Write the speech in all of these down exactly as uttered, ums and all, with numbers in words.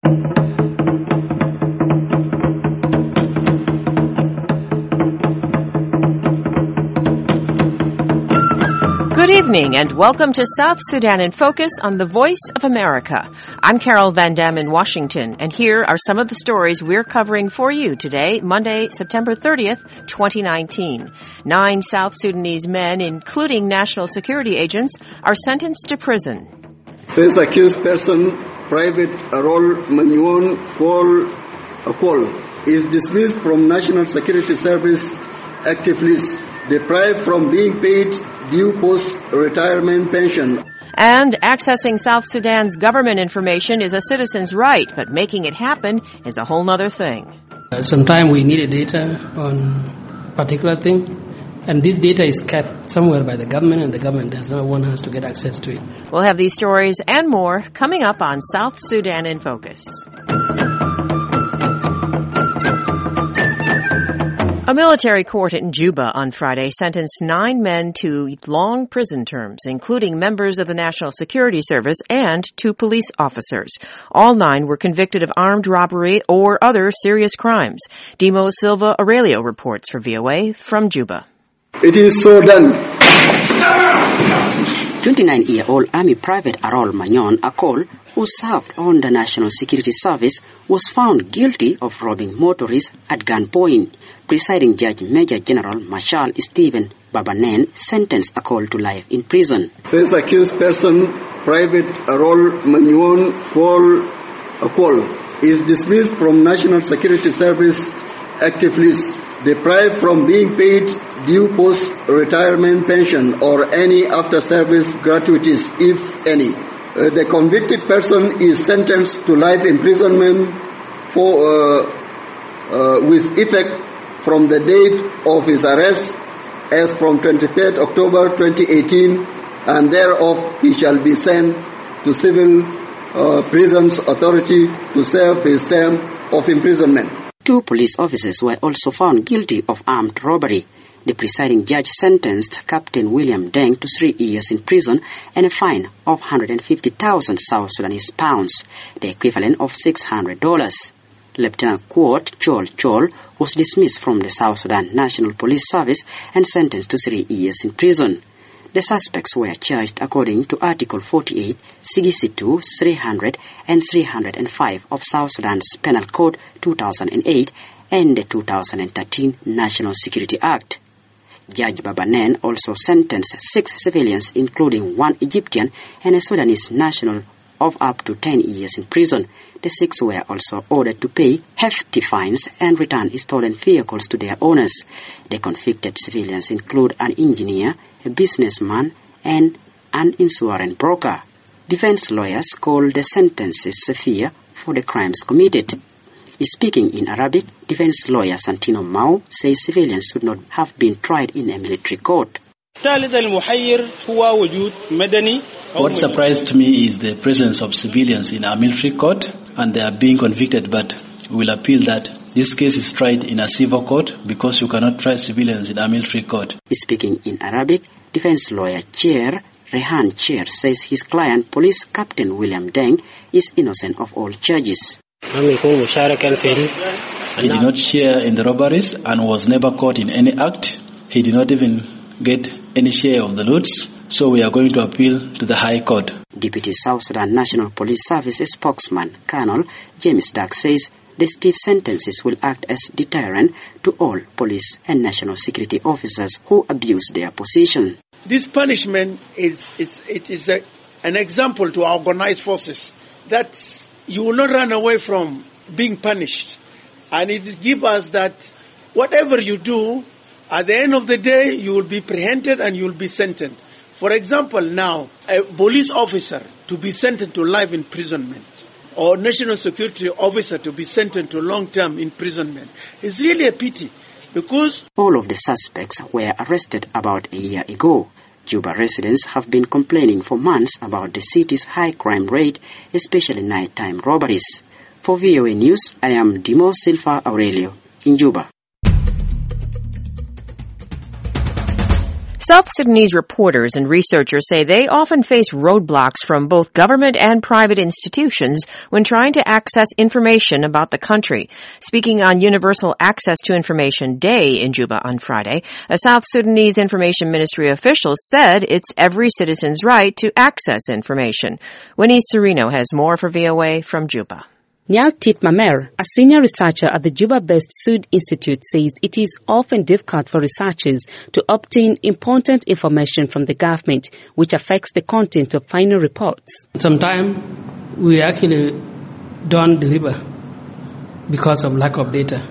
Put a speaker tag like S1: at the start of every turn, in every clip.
S1: Good evening and welcome to South Sudan in Focus on the Voice of America. I'm Carol Van Dam in Washington, and here are some of the stories we're covering for you today, Monday, September thirtieth, twenty nineteen. Nine South Sudanese men, including national security agents, are sentenced to prison.
S2: This accused person, Private Arol Manyuan Kwol Akwol, is dismissed from National Security Service active list, deprived from being paid due post-retirement pension.
S1: And accessing South Sudan's government information is a citizen's right, but making it happen is a whole other thing.
S3: Uh, Sometimes we need a data on a particular thing, and this data is kept somewhere by the government, and the government does not want us to get access to it.
S1: We'll have these stories and more coming up on South Sudan in Focus. A military court in Juba on Friday sentenced nine men to long prison terms, including members of the National Security Service and two police officers. All nine were convicted of armed robbery or other serious crimes. Dimo Silva Aurelio reports for V O A from Juba.
S2: It is so done.
S4: twenty-nine-year-old Army Private Arol Manyon Akol, who served on the National Security Service, was found guilty of robbing motorists at gunpoint. Presiding Judge Major General Marshal Stephen Babanen sentenced Akol to life in prison.
S2: This accused person, Private Arol Manyuan Kwol Akwol, is dismissed from National Security Service active list, deprived from being paid due post-retirement pension or any after-service gratuities, if any. Uh, the convicted person is sentenced to life imprisonment for uh, uh, with effect from the date of his arrest as from twenty-third October twenty eighteen, and thereof he shall be sent to Civil uh, Prisons Authority to serve his term of imprisonment.
S4: Two police officers were also found guilty of armed robbery. The presiding judge sentenced Captain William Deng to three years in prison and a fine of one hundred fifty thousand South Sudanese pounds, the equivalent of six hundred dollars. Lieutenant Kwot Chol Chol was dismissed from the South Sudan National Police Service and sentenced to three years in prison. The suspects were charged according to Article forty-eight, sixty-two, three hundred, and three hundred five of South Sudan's Penal Code two thousand eight and the two thousand thirteen National Security Act. Judge Babanen also sentenced six civilians, including one Egyptian and a Sudanese national, of up to ten years in prison. The six were also ordered to pay hefty fines and return stolen vehicles to their owners. The convicted civilians include an engineer, a businessman, and an insurance broker. Defense lawyers call the sentences severe for the crimes committed. Speaking in Arabic, defense lawyer Santino Mao says civilians should not have been tried in a military court.
S5: What surprised me is the presence of civilians in our military court, and they are being convicted, but we'll appeal that this case is tried in a civil court because you cannot try civilians in a military court.
S4: Speaking in Arabic, defense lawyer Chair Rehan Chair says his client, Police Captain William Deng, is innocent of all charges.
S5: He did not share in the robberies and was never caught in any act. He did not even get any share of the loots, so we are going to appeal to the High Court.
S4: Deputy South Sudan National Police Service spokesman Colonel James Dark says the stiff sentences will act as deterrent to all police and national security officers who abuse their position.
S6: This punishment is it's, it is a, an example to our organized forces that you will not run away from being punished. And it gives us that whatever you do, at the end of the day, you will be preempted and you will be sentenced. For example, now, a police officer to be sentenced to life imprisonment or national security officer to be sentenced to long-term imprisonment is really a pity because
S4: all of the suspects were arrested about a year ago. Juba residents have been complaining for months about the city's high crime rate, especially nighttime robberies. For V O A News, I am Dimo Silva Aurelio in Juba.
S1: South Sudanese reporters and researchers say they often face roadblocks from both government and private institutions when trying to access information about the country. Speaking on Universal Access to Information Day in Juba on Friday, a South Sudanese Information Ministry official said it's every citizen's right to access information. Winnie Serino has more for V O A from Juba.
S7: Nyal Titmamer, a senior researcher at the Juba-based Sud Institute, says it is often difficult for researchers to obtain important information from the government, which affects the content of final reports.
S3: Sometimes we actually don't deliver because of lack of data.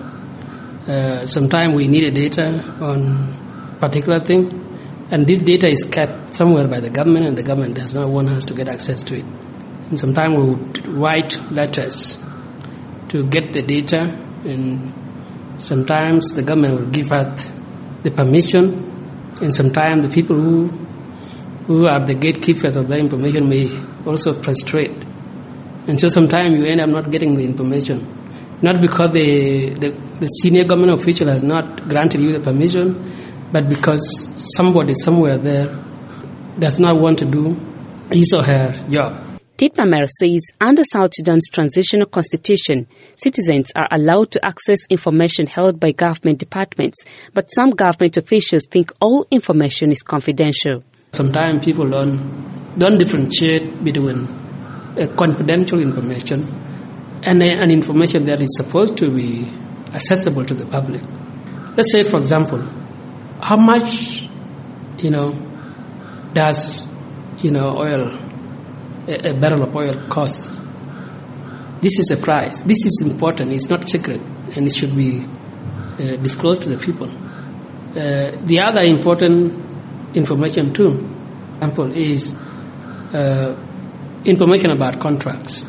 S3: Uh, sometimes we need data on particular thing, and this data is kept somewhere by the government, and the government does not want us to get access to it. And sometimes we would write letters to get the data, and sometimes the government will give us the permission, and sometimes the people who who are the gatekeepers of that information may also frustrate. And so sometimes you end up not getting the information, not because the, the, the senior government official has not granted you the permission, but because somebody somewhere there does not want to do his or her job.
S7: Titmamer says under South Sudan's transitional constitution, citizens are allowed to access information held by government departments, but some government officials think all information is confidential.
S3: Sometimes people don't, don't differentiate between uh, confidential information and, uh, and information that is supposed to be accessible to the public. Let's say, for example, how much, you know, does, you know, oil, a barrel of oil costs? This is a price. This is important. It's not secret, and it should be uh, disclosed to the people. Uh, the other important information too, example, is uh, information about contracts.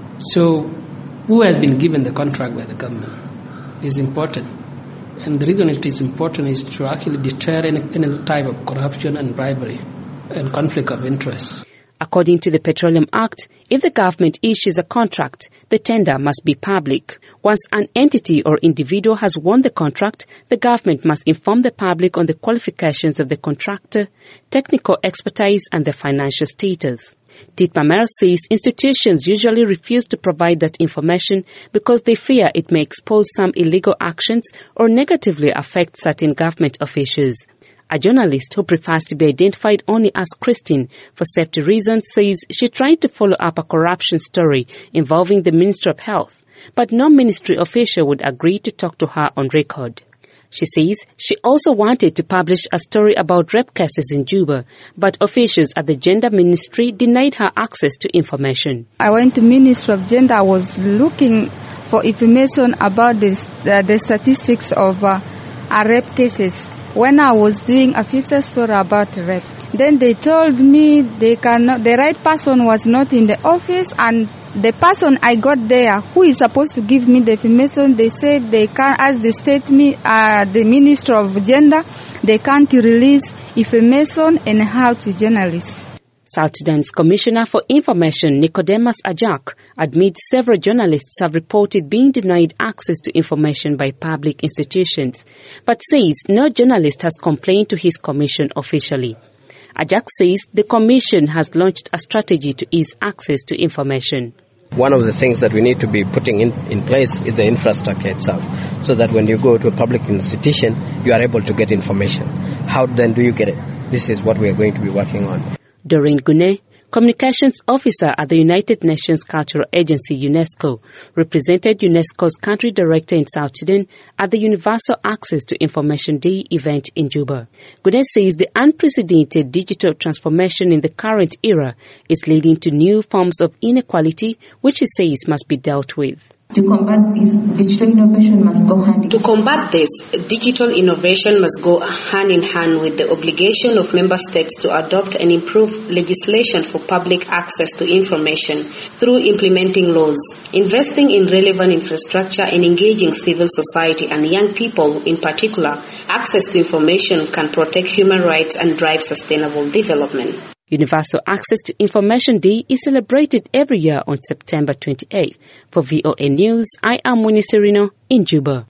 S3: So, who has been given the contract by the government is important, and the reason it is important is to actually deter any, any type of corruption and bribery and conflict of interest.
S7: According to the Petroleum Act, if the government issues a contract, the tender must be public. Once an entity or individual has won the contract, the government must inform the public on the qualifications of the contractor, technical expertise, and the financial status. Titmamer says institutions usually refuse to provide that information because they fear it may expose some illegal actions or negatively affect certain government officials. A journalist who prefers to be identified only as Christine for safety reasons says she tried to follow up a corruption story involving the Ministry of Health, but no ministry official would agree to talk to her on record. She says she also wanted to publish a story about rape cases in Juba, but officials at the Gender Ministry denied her access to information.
S8: I went to Ministry of Gender. I was looking for information about the, uh, the statistics of uh, rape cases. When I was doing a future story about rape, then they told me they cannot, the right person was not in the office, and the person I got there who is supposed to give me the information, they said they can't, as the state, uh, the Minister of Gender, they can't release information anyhow to journalists.
S7: South Sudan's Commissioner for Information, Nicodemus Ajak, admits several journalists have reported being denied access to information by public institutions, but says no journalist has complained to his commission officially. Ajak says the commission has launched a strategy to ease access to information.
S9: One of the things that we need to be putting in, in place is the infrastructure itself, so that when you go to a public institution, you are able to get information. How then do you get it? This is what we are going to be working on.
S7: Doreen Gune, communications officer at the United Nations Cultural Agency, UNESCO, represented UNESCO's country director in South Sudan at the Universal Access to Information Day event in Juba. Gune says the unprecedented digital transformation in the current era is leading to new forms of inequality, which he says must be dealt with.
S10: To combat this, digital innovation must go hand in hand.
S11: To combat this, digital innovation must go hand in hand with the obligation of member states to adopt and improve legislation for public access to information through implementing laws, investing in relevant infrastructure, and engaging civil society and young people in particular. Access to information can protect human rights and drive sustainable development.
S7: Universal Access to Information Day is celebrated every year on September twenty-eighth. For V O A News, I am Winnie Serino in Juba.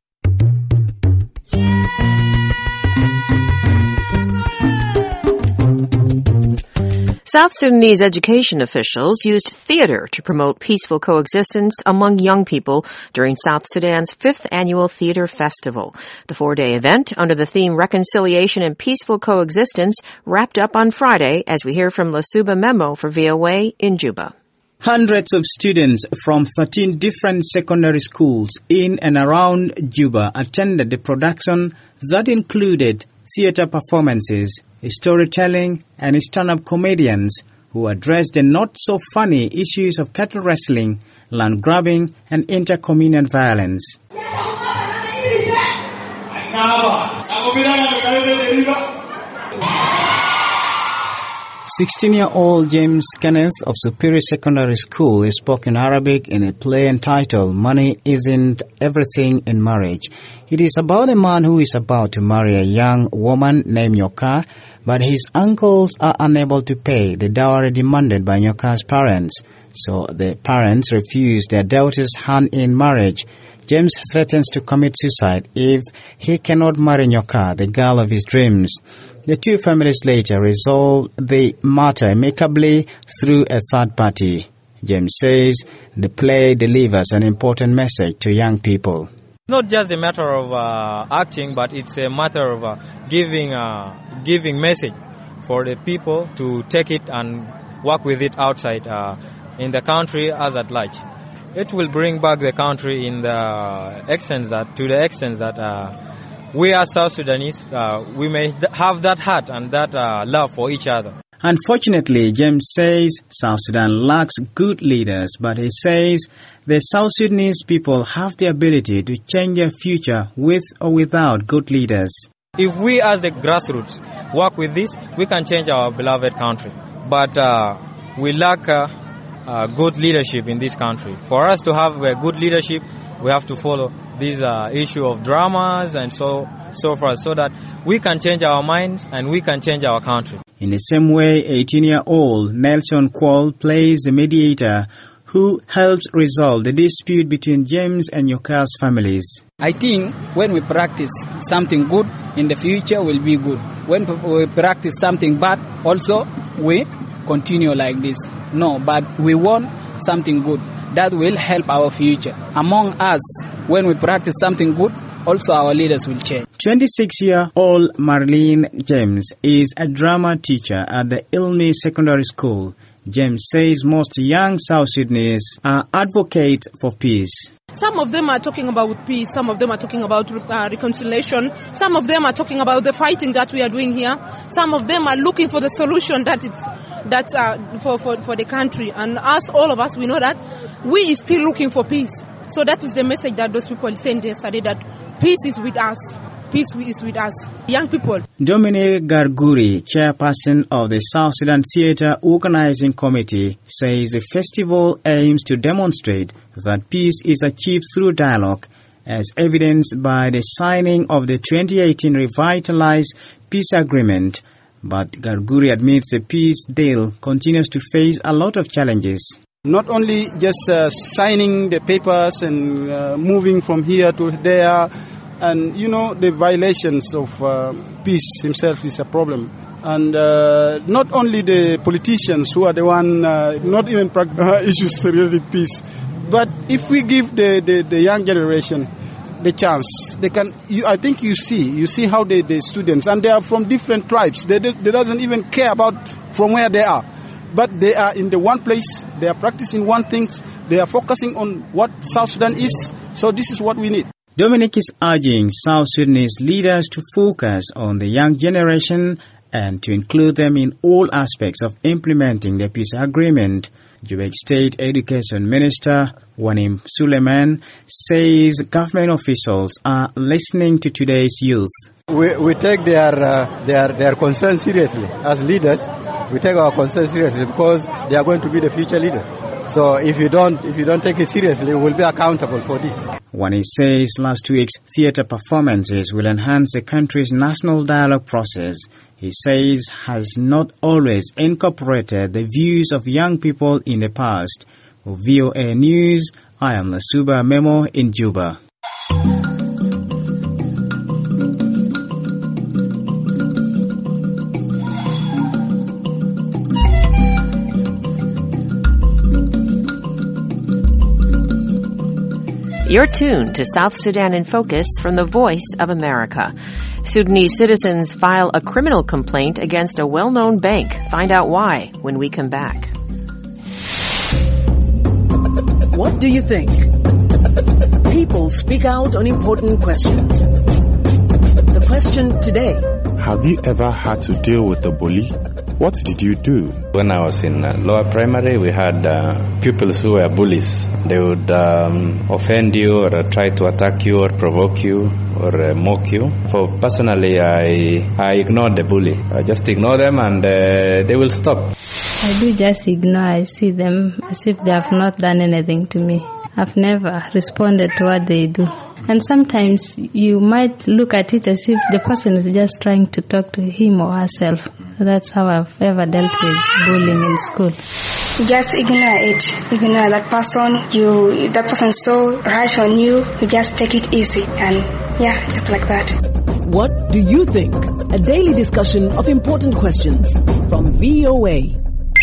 S1: South Sudanese education officials used theater to promote peaceful coexistence among young people during South Sudan's fifth annual Theater Festival. The four-day event, under the theme Reconciliation and Peaceful Coexistence, wrapped up on Friday, as we hear from Lasuba Memo for V O A in Juba.
S12: Hundreds of students from thirteen different secondary schools in and around Juba attended the production that included theater performances, storytelling, and stand-up comedians who addressed the not-so-funny issues of cattle wrestling, land grabbing, and intercommunal violence. sixteen-year-old James Kenneth of Superior Secondary School spoke in Arabic in a play entitled Money Isn't Everything in Marriage. It is about a man who is about to marry a young woman named Nyoka, but his uncles are unable to pay the dowry demanded by Nyoka's parents. So the parents refuse their daughter's hand in marriage. James threatens to commit suicide if he cannot marry Nyoka, the girl of his dreams. The two families later resolved the matter amicably through a third party. James says the play delivers an important message to young people.
S13: Not just a matter of uh, acting, but it's a matter of uh, giving uh, giving message for the people to take it and work with it outside uh, in the country as at large. It will bring back the country in the extent that to the extent that uh, we as South Sudanese uh, we may have that heart and that uh, love for each other.
S12: Unfortunately, James says South Sudan lacks good leaders, but he says the South Sudanese people have the ability to change their future with or without good leaders.
S13: If we as the grassroots work with this, we can change our beloved country. But uh, we lack uh, uh, good leadership in this country. For us to have uh, good leadership, we have to follow this uh, issue of dramas and so so forth, so that we can change our minds and we can change our country.
S12: In the same way, eighteen-year-old Nelson Quall plays the mediator who helps resolve the dispute between James and Nyoka's families.
S14: I think when we practice something good, in the future will be good. When we practice something bad, also we continue like this. No, but we want something good that will help our future. Among us, when we practice something good, also our leaders will change.
S12: twenty-six-year-old Marlene James is a drama teacher at the Ilmi Secondary School. James says most young South Sudanese are advocates for peace.
S15: Some of them are talking about peace, some of them are talking about uh, reconciliation, some of them are talking about the fighting that we are doing here, some of them are looking for the solution that it's that uh, for, for, for the country. And us, all of us, we know that we are still looking for peace. So that is the message that those people sent yesterday, that peace is with us. Peace is with us, young people.
S12: Dominic Garguri, chairperson of the South Sudan Theatre Organizing Committee, says the festival aims to demonstrate that peace is achieved through dialogue, as evidenced by the signing of the twenty eighteen revitalized peace agreement. But Garguri admits the peace deal continues to face a lot of challenges.
S2: Not only just uh, signing the papers and uh, moving from here to there, and, you know, the violations of uh, peace himself is a problem. And uh, not only the politicians who are the one, uh, not even uh, issues related peace, but if we give the, the, the young generation the chance, they can, you, I think you see, you see how they, the students, and they are from different tribes, they, they, they doesn't even care about from where they are. But they are in the one place, they are practicing one thing, they are focusing on what South Sudan is, so this is what we need.
S12: Dominic is urging South Sudanese leaders to focus on the young generation and to include them in all aspects of implementing the peace agreement. Juba State Education Minister Wanim Suleiman says government officials are listening to today's youth.
S16: We, we take their, uh, their, their concerns seriously. As leaders, we take our concerns seriously because they are going to be the future leaders. So if you don't, if you don't take it seriously, we'll be accountable for this.
S12: Wani says last week's theatre performances will enhance the country's national dialogue process. He says has not always incorporated the views of young people in the past. For V O A News, I am Lasuba Memo in Juba.
S1: You're tuned to South Sudan in Focus from the Voice of America. Sudanese citizens file a criminal complaint against a well-known bank. Find out why when we come back.
S17: What do you think? People speak out on important questions. The question today:
S18: have you ever had to deal with a bully? What did you do?
S19: When I was in uh, lower primary, we had uh, pupils who were bullies. They would um, offend you or uh, try to attack you or provoke you or uh, mock you. For personally, I I ignored the bully. I just ignore them and uh, they will stop.
S20: I do just ignore. I see them as if they have not done anything to me. I've never responded to what they do. And sometimes you might look at it as if the person is just trying to talk to him or herself. That's how I've ever dealt with bullying in school.
S21: Just ignore it. Ignore that person. You, that person so rush on you. You just take it easy. And yeah, just like that.
S17: What do you think? A daily discussion of important questions from V O A.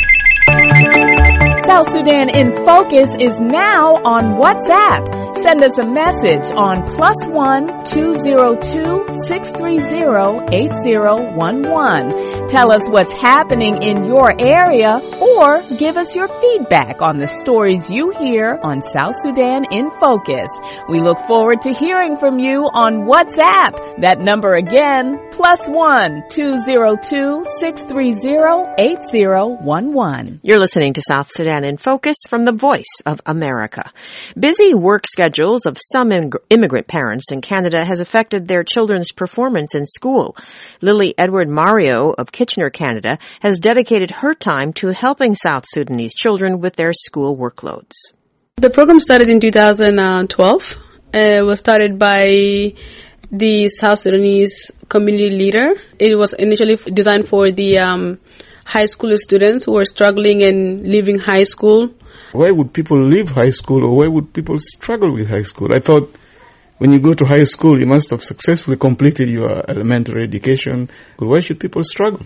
S22: South Sudan in Focus is now on WhatsApp. Send us a message on plus one two zero two six three zero eight zero one one. Tell us what's happening in your area or give us your feedback on the stories you hear on South Sudan in Focus. We look forward to hearing from you on WhatsApp. That number again, plus one two zero two six three zero eight zero one one.
S1: You're listening to South Sudan in Focus from the Voice of America. Busy work schedules of some immigrant parents in Canada has affected their children's performance in school. Lily Edward Mario of Kitchener, Canada, has dedicated her time to helping South Sudanese children with their school workloads.
S23: The program started in two thousand twelve. It was started by the South Sudanese community leader. It was initially designed for the um, high school students who were struggling and leaving high school.
S18: Why would people leave high school, or why would people struggle with high school? I thought when you go to high school, you must have successfully completed your elementary education. Why should people struggle?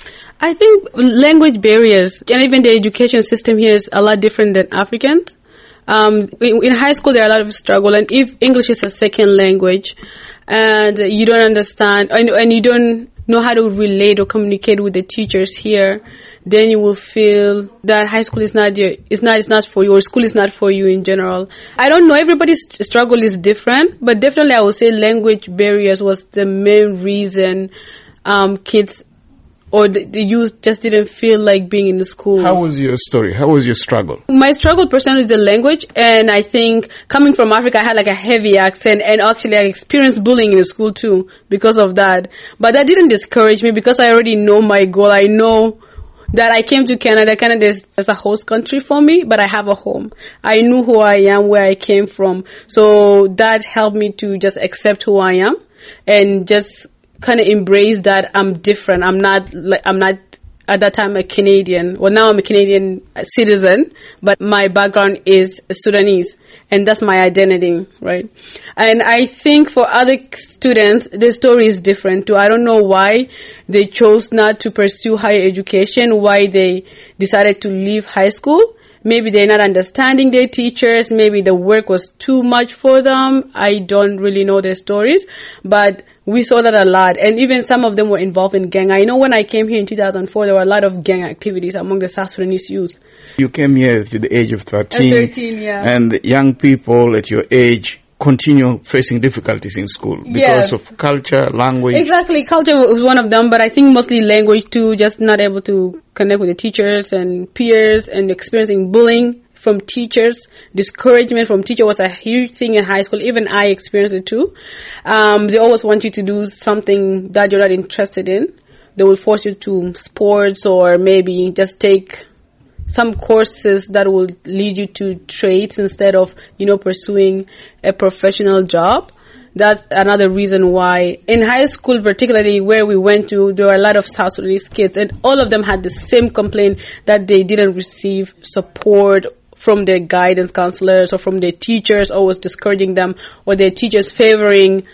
S23: I think language barriers and even the education system here is a lot different than Africans. Um, in, in high school, there are a lot of struggle, and if English is a second language and you don't understand and, and you don't know how to relate or communicate with the teachers here, then you will feel that high school is not your, is not, is not for you, or school is not for you in general. I don't know, everybody's struggle is different, but definitely I would say language barriers was the main reason, um, kids or the, the youth just didn't feel like being in the school.
S18: How was your story? How was your struggle?
S23: My struggle personally is the language, and I think coming from Africa, I had like a heavy accent, and actually I experienced bullying in the school too because of that. But that didn't discourage me because I already know my goal. I know that I came to Canada. Canada is as a host country for me, but I have a home. I knew who I am, where I came from. So that helped me to just accept who I am and just kind of embrace that I'm different. I'm not like, I'm not at that time a Canadian. Well, now I'm a Canadian citizen, but my background is Sudanese, and that's my identity, right? And I think for other students, the story is different too. I don't know why they chose not to pursue higher education, why they decided to leave high school. Maybe they're not understanding their teachers. Maybe the work was too much for them. I don't really know their stories, but we saw that a lot. And even some of them were involved in gang. I know when I came here in two thousand four, there were a lot of gang activities among the South Sudanese youth.
S18: You came here at the age of thirteen.
S23: At thirteen, yeah.
S18: And young people at your age continue facing difficulties in school because
S23: Yeah.
S18: of culture, language.
S23: Exactly. Culture was one of them, but I think mostly language too, just not able to connect with the teachers and peers, and experiencing bullying from teachers. Discouragement from teacher was a huge thing in high school. Even I experienced it too. Um, they always want you to do something that you're not interested in. They will force you to sports, or maybe just take some courses that will lead you to trades instead of, you know, pursuing a professional job. That's another reason why in high school, particularly where we went to, there were a lot of South Sudanese kids, and all of them had the same complaint that they didn't receive support from their guidance counselors or from their teachers, always discouraging them, or their teachers favoring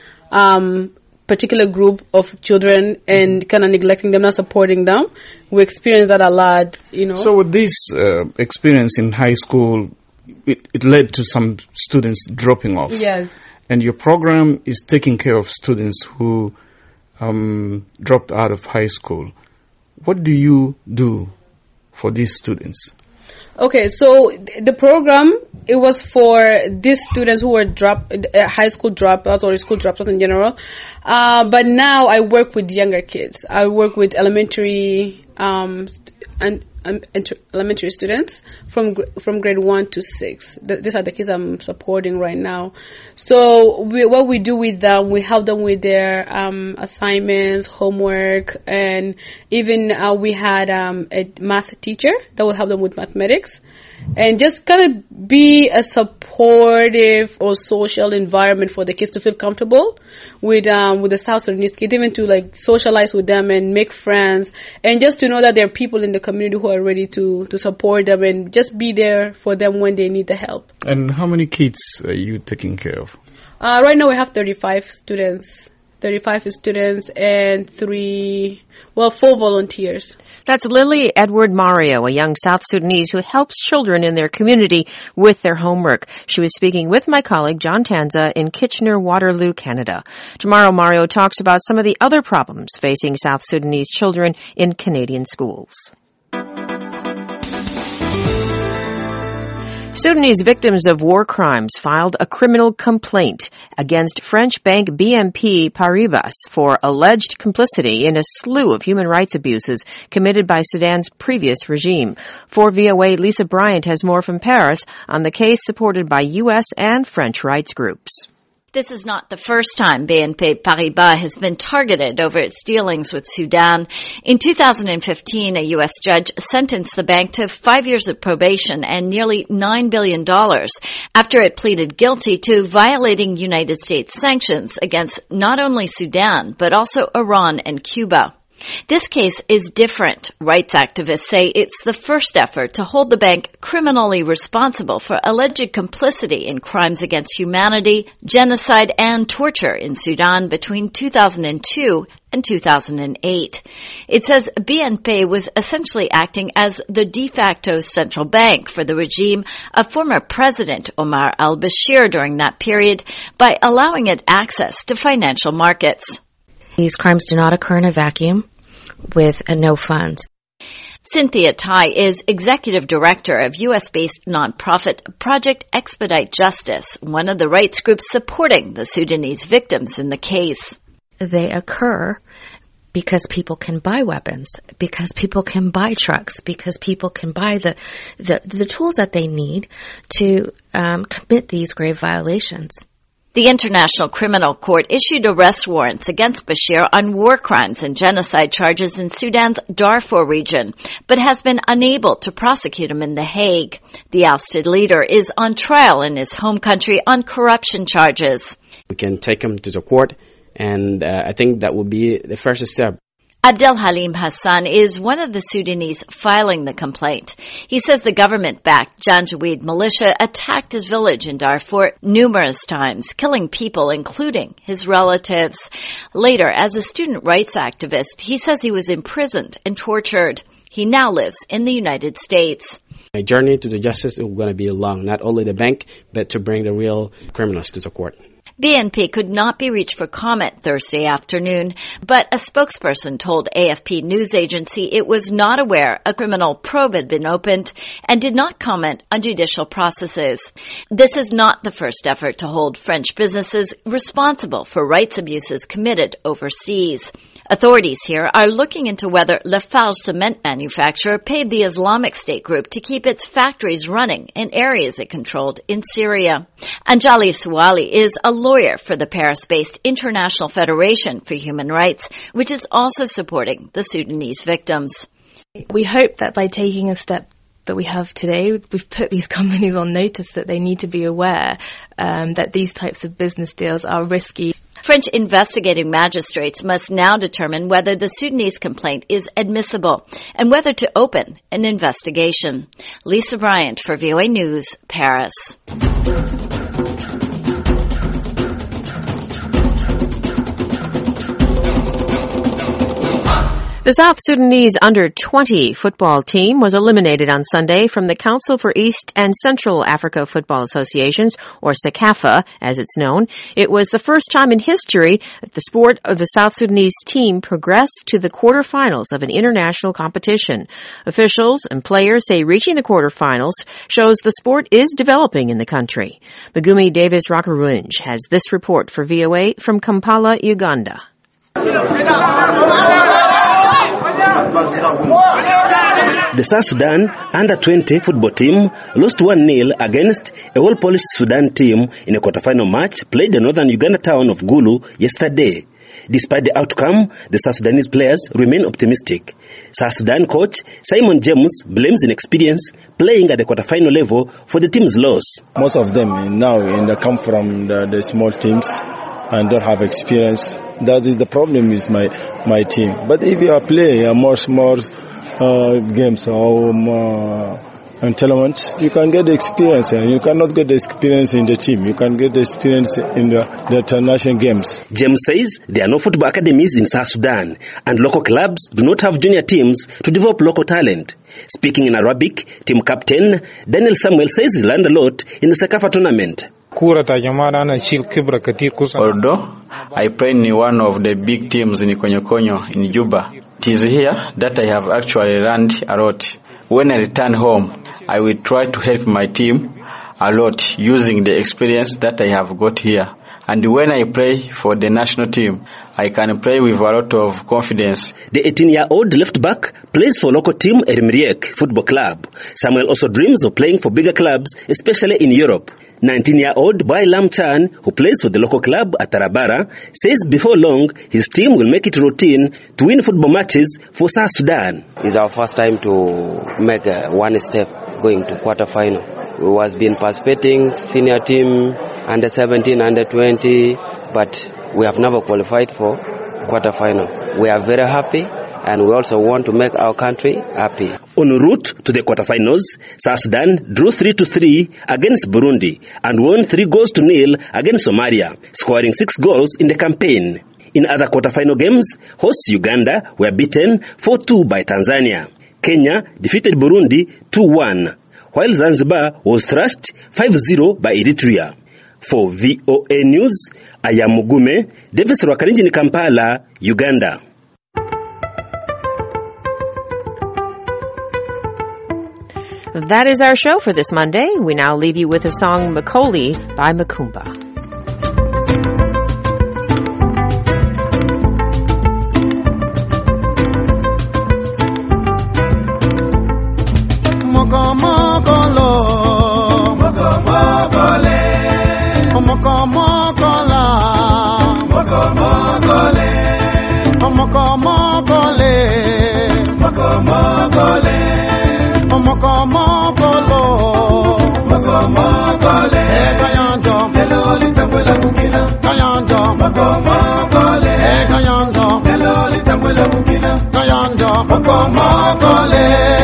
S23: um particular group of children and kind of neglecting them, not supporting them. We experience that a lot, you know.
S18: So with this uh, experience in high school, it, it led to some students dropping off.
S23: Yes.
S18: And your program is taking care of students who um, dropped out of high school. What do you do for these students?
S23: Okay, so the program, it was for these students who were drop, uh, high school dropouts or school dropouts in general. Uh, but now I work with younger kids. I work with elementary um, and um, elementary students from from grade one to six. Th- these are the kids I'm supporting right now. So we, what we do with them, we help them with their um, assignments, homework, and even uh, we had um, a math teacher that will help them with mathematics. And just kind of be a supportive or social environment for the kids to feel comfortable with um with the South Sudanese kids, even to like socialize with them and make friends, and just to know that there are people in the community who are ready to to support them and just be there for them when they need the help.
S18: And how many kids are you taking care of?
S23: Uh, right now we have thirty-five students. thirty-five students and three, well, four volunteers.
S1: That's Lily Edward Mario, a young South Sudanese who helps children in their community with their homework. She was speaking with my colleague John Tanza in Kitchener-Waterloo, Canada. Tomorrow, Mario talks about some of the other problems facing South Sudanese children in Canadian schools. Sudanese victims of war crimes filed a criminal complaint against French bank B N P Paribas for alleged complicity in a slew of human rights abuses committed by Sudan's previous regime. For V O A, Lisa Bryant has more from Paris on the case supported by U S and French rights groups.
S4: This is not the first time B N P Paribas has been targeted over its dealings with Sudan. In two thousand fifteen, a U S judge sentenced the bank to five years of probation and nearly nine billion dollars after it pleaded guilty to violating United States sanctions against not only Sudan, but also Iran and Cuba. This case is different. Rights activists say it's the first effort to hold the bank criminally responsible for alleged complicity in crimes against humanity, genocide, and torture in Sudan between two thousand two and two thousand eight. It says B N P was essentially acting as the de facto central bank for the regime of former President Omar al-Bashir during that period by allowing it access to financial markets.
S5: These crimes do not occur in a vacuum with uh, no funds.
S4: Cynthia Tai is executive director of U S-based nonprofit Project Expedite Justice, one of the rights groups supporting the Sudanese victims in the case.
S5: They occur because people can buy weapons, because people can buy trucks, because people can buy the the, the tools that they need to um, commit these grave violations.
S4: The International Criminal Court issued arrest warrants against Bashir on war crimes and genocide charges in Sudan's Darfur region, but has been unable to prosecute him in The Hague. The ousted leader is on trial in his home country on corruption charges.
S6: We can take him to the court, and uh, I think that would be the first step.
S4: Abdel Halim Hassan is one of the Sudanese filing the complaint. He says the government-backed Janjaweed militia attacked his village in Darfur numerous times, killing people, including his relatives. Later, as a student rights activist, he says he was imprisoned and tortured. He now lives in the United States.
S6: My journey to the justice is going to be long, not only the bank, but to bring the real criminals to the court.
S4: B N P could not be reached for comment Thursday afternoon, but a spokesperson told A F P news agency it was not aware a criminal probe had been opened and did not comment on judicial processes. This is not the first effort to hold French businesses responsible for rights abuses committed overseas. Authorities here are looking into whether Lafarge cement manufacturer paid the Islamic State group to keep its factories running in areas it controlled in Syria. Anjali Suwali is a lawyer for the Paris-based International Federation for Human Rights, which is also supporting the Sudanese victims.
S24: We hope that by taking a step that we have today, we've put these companies on notice that they need to be aware um, that these types of business deals are risky.
S4: French investigating magistrates must now determine whether the Sudanese complaint is admissible and whether to open an investigation. Lisa Bryant for V O A News, Paris.
S1: The South Sudanese under twenty football team was eliminated on Sunday from the Council for East and Central Africa Football Associations, or CECAFA, as it's known. It was the first time in history that the sport of the South Sudanese team progressed to the quarterfinals of an international competition. Officials and players say reaching the quarterfinals shows the sport is developing in the country. Megumi Davis Rakarunj has this report for V O A from Kampala, Uganda.
S3: The South Sudan under twenty football team lost one nil against a well-polished Sudan team in a quarterfinal match played in northern Uganda town of Gulu yesterday. Despite the outcome, the South Sudanese players remain optimistic. South Sudan coach Simon James blames inexperience playing at the quarterfinal level for the team's loss.
S8: Most of them now in the come from the, the small teams and don't have experience. That is the problem with my my team. But if you are playing a more small uh, games or uh, and tournaments, you can get the experience, and you cannot get the experience in the team. You can get the experience in the, the international games.
S3: James says there are no football academies in South Sudan, and local clubs do not have junior teams to develop local talent. Speaking in Arabic, team captain Daniel Samuel says he learned a lot in the CECAFA tournament.
S9: Although I play in one of the big teams in Konyokonyo in Juba, it is here that I have actually learned a lot. When I return home, I will try to help my team a lot using the experience that I have got here. And when I play for the national team, I can play with a lot of confidence.
S3: The eighteen-year-old left back plays for local team Erimriek Football Club. Samuel also dreams of playing for bigger clubs, especially in Europe. nineteen-year-old Bai Lam Chan, who plays for the local club at Tarabara, says before long his team will make it routine to win football matches for South Sudan.
S10: It's our first time to make a one step going to quarterfinal. We was been participating senior team under seventeen, under twenty, but we have never qualified for quarterfinal. We are very happy, and we also want to make our country happy.
S3: En route to the quarterfinals, South Sudan drew three to three against Burundi and won three goals to nil against Somalia, scoring six goals in the campaign. In other quarterfinal games, hosts Uganda were beaten four two by Tanzania. Kenya defeated Burundi two one, while Zanzibar was thrashed five zero by Eritrea. For V O A News, I am Mugume Davis Rwakarinji in Kampala, Uganda.
S1: That is our show for this Monday. We now leave you with the song Makoli by Makumba.
S25: Moko mokolo, moko mokole, moko mokola, moko mokole, moko mokole, moko mokole, moko mokolo, moko mokole, kayanjo, lelo litambula kukila, kayanjo, moko mokole, kayanjo, lelo litambula kukila, kayanjo, moko mokole.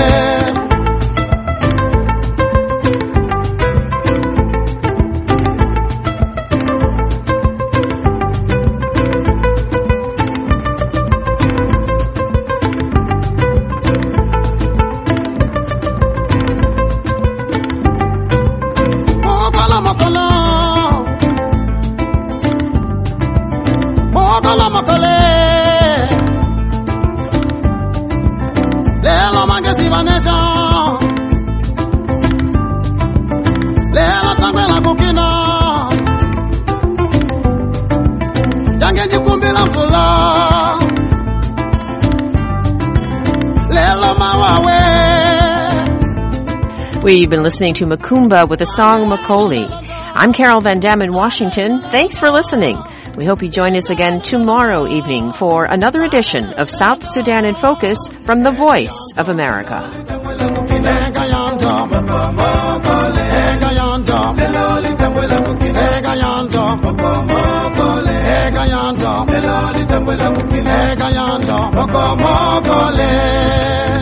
S1: We've been listening to Makumba with the song Makoli. I'm Carol Van Dam in Washington. Thanks for listening. We hope you join us again tomorrow evening for another edition of South Sudan in Focus from the Voice of America.
S25: Moko mokole.